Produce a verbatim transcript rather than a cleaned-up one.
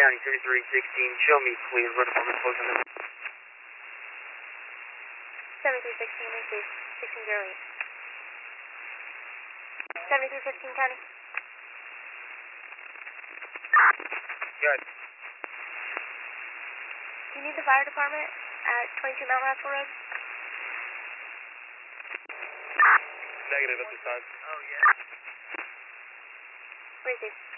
County, thirty-three sixteen, show me please, road department closing in. seventy-three sixteen, receive, sixteen zero eight. seventy-three fifteen County. Good. Do you need the fire department at twenty-two Mount Rascal Road? Negative at this time. Receive.